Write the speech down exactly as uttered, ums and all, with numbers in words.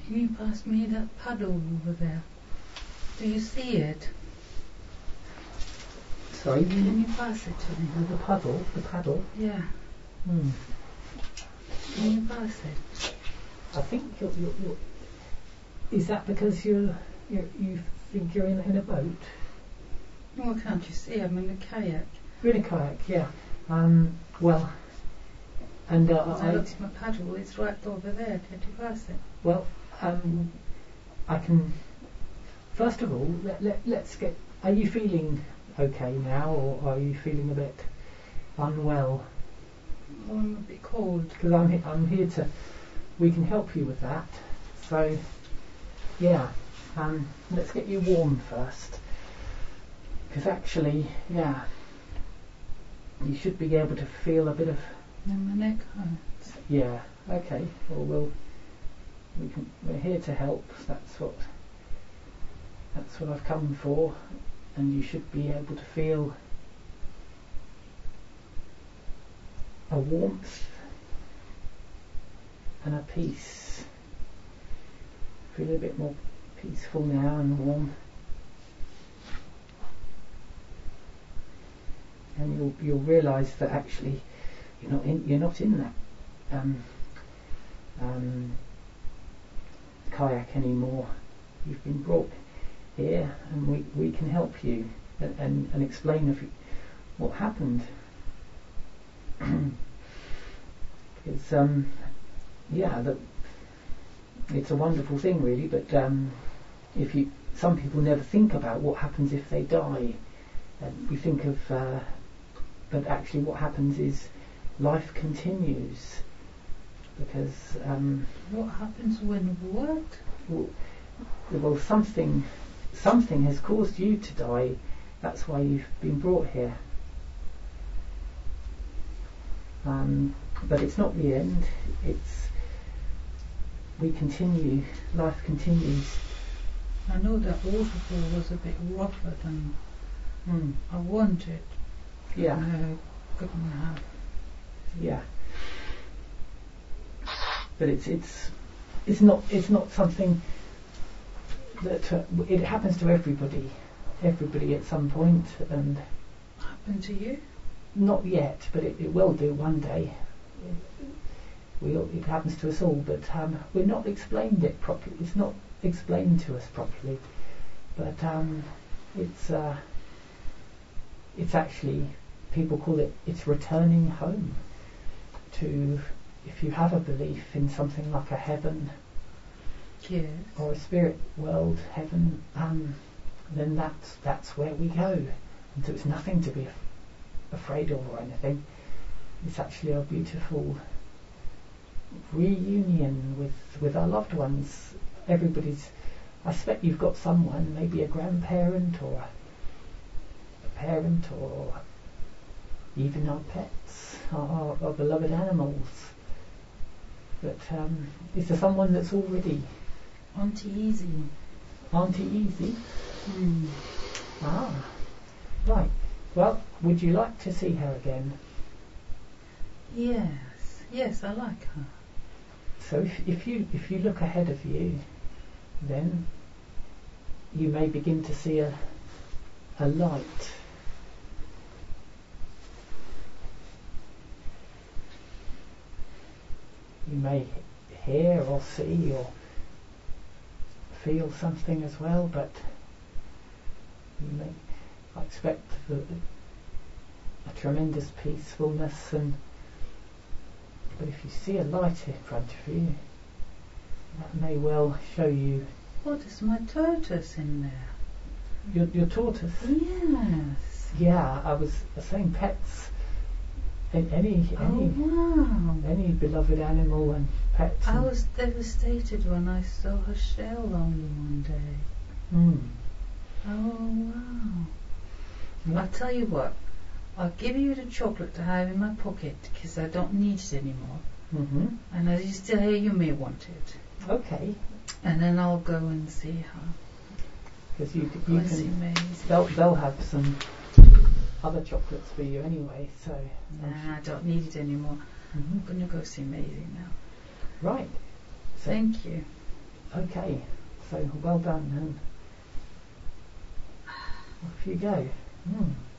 Can you pass me that paddle over there? Do you see it? Sorry? Can you pass it to me? The paddle? The paddle? Yeah. Hmm. Can you pass it? I think you're, you're, you're is that because you're, you're you think you're in, in a boat? Well, can't you see? I'm in a kayak. You're in a kayak, yeah. Um, well, and uh, I I, looked at my paddle. It's right over there. Can't you pass it? well, um, I can. First of all, let, let, let's get. Are you feeling okay now, or are you feeling a bit unwell? Oh, I'm a bit cold. Because I'm he- I'm here to. We can help you with that. So, yeah. Um, let's get you warm first. Because actually, yeah, you should be able to feel a bit of. And my neck hurts. Yeah. Okay. Well, we'll. We can. We're here to help. That's what. That's what I've come for, and you should be able to feel a warmth and a peace. Feel a bit more peaceful now and warm. And you'll you'll realise that actually you're not in you're not in that um, um, kayak anymore. You've been brought here, and we, we can help you and, and, and explain if you, what happened. It's um yeah that it's a wonderful thing really, but um, if you some people never think about what happens if they die, and we think of uh, but actually what happens is life continues because um, What happens when what? well, well something something has caused you to die. That's why you've been brought here. Um, but it's not the end. It's we continue. Life continues. I know that waterfall was a bit rougher than Mm. I wanted. Yeah. And I couldn't have. Yeah. But it's it's it's not it's not something that uh, it happens to everybody. Everybody at some point, and Happened to you? not yet, but it, it will do one day. We all, it happens to us all, but um, we're not explained it properly. It's not explained to us properly, but um, it's uh, it's actually people call it it's returning home to. If you have a belief in something like a heaven Yes. or a spirit world, heaven, um, then that's that's where we go. And so it's nothing to be af- afraid of or anything. It's actually a beautiful reunion with with our loved ones. Everybody's. I expect you've got someone, maybe a grandparent or a, a parent, or even our pets, our, our beloved animals. But um, is there someone that's already Auntie Easy. Auntie Easy? Hmm. Ah, right. Well, would you like to see her again? Yes. Yes, I like her. So if, if you if you look ahead of you, then you may begin to see a a light. You may hear or see or feel something as well, but you may I expect the, a tremendous peacefulness, and but if you see a light in front of you, that may well show you What is my tortoise in there? your, your tortoise. Yes. Yeah, I was saying pets. Any any Oh, wow. any beloved animal and pets. I and- was devastated when I saw her shell only one day. Mm. Oh, wow. Yeah. I'll tell you what, I'll give you the chocolate to have in my pocket because I don't need it anymore. Mm-hmm. And as you're still here, you may want it. Okay, And then I'll go and see her. because you Go you and see can Maisie. they'll they'll have some other chocolates for you anyway. So Nah, I don't need it anymore. Mhm. I'm going to go see Maisie now. Right. So Thank you. Okay, so well done, and off you go. Mm.